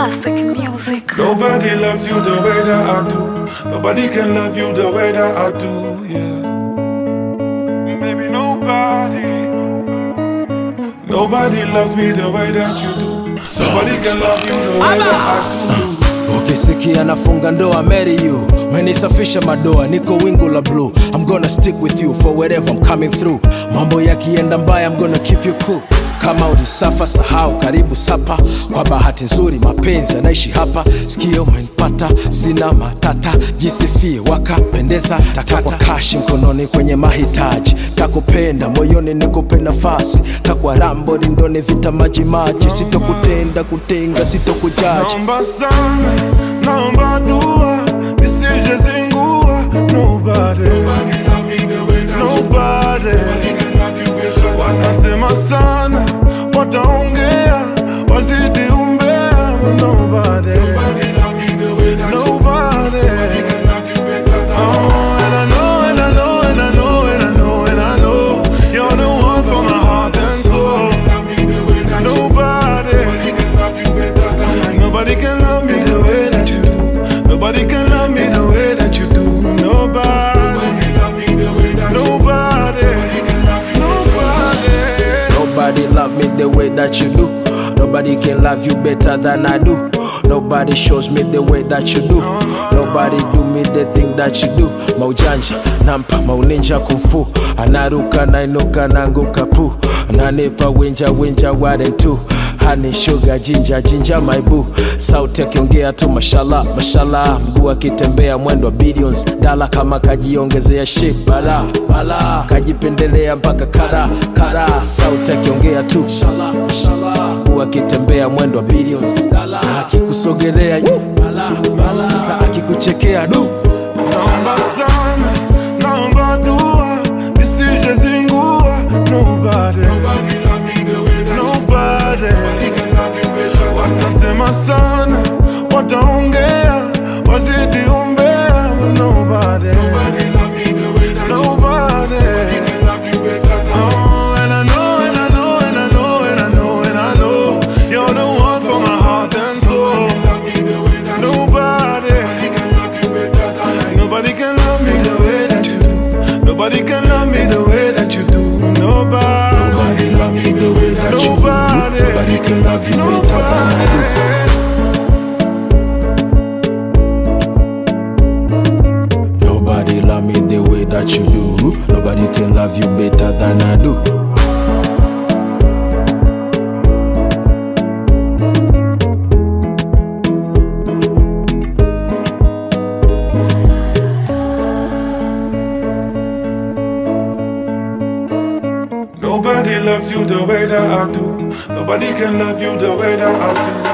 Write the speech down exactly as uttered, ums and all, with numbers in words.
Classic music. Nobody loves you the way that I do. Nobody can love you the way that I do, yeah. Maybe nobody. Nobody loves me the way that you do. Nobody can love you the way that I do. Ukisikia nafunga ndoa, marry you. Menisafisha madoa, niko wingu la blue. I'm gonna stick with you for wherever I'm coming through. Mambo yakienda mbaya, I'm gonna keep you cool. Kama ulisafa sahau, karibu sapa. Kwa bahati nzuri mapenzi yanaishi hapa. Sikio umenipata, sina matata. Jisifie wakapendeza, takwa kashi mkononi kwenye mahitaji. Takupenda moyoni nikupe nafasi. Takwa rambo rindoni vita maji maji. Sitokutenda kutenga, sitokujaji. Naomba sana, naomba dua, nisije zingua. Nobody, nobody. Watasema sana, wataongea, wazidi umbea. Nobody, nobody. Oh, and I know, and I know, and I know, and I know, and I know you're the one for my heart and soul. Nobody, nobody can love me the way that you do. Nobody can love me the way that you do. Nobody, nobody, nobody. Nobody love me the way that you do. Nobody can love you better than I do. Nobody shows me the way that you do. Nobody do me the thing that you do. Maujanja, nampa, mauninja kumfu. Anaruka, nainuka, nanguka pu. Nanipa winja, winja, warren tu. Honey, sugar, ginger, ginger, my boo. Sauti akiongea tu mashallah, mashallah. Mguu akitembea mwendo wa billions. Dala kama kajiongezea shape, bala, bala. Kajipendelea mpaka kara, kara. Sauti akiongea tu mashallah, mashallah. Mguu akitembea mwendo wa billions. Dala, akikusogelea yu, bala, bala. Sasa akikuchekea du. Naomba sana, naomba dua, nisije zingua. Nobody, nobody. Watasema sana, wataongea, wazidi umbea. Nobody, nobody. Oh, and I know, and I know, and I know, and I know, and I know you're the one for my heart and soul. Nobody, nobody can love me the way that you do. Nobody can love me the way that you do. Nobody, Nobody love me the way that you do. nobody, Nobody can love you better than I do. Nobody love me the way that you do. Nobody can love you better than I do. Nobody loves you the way that I do. Nobody can love you the way that I do.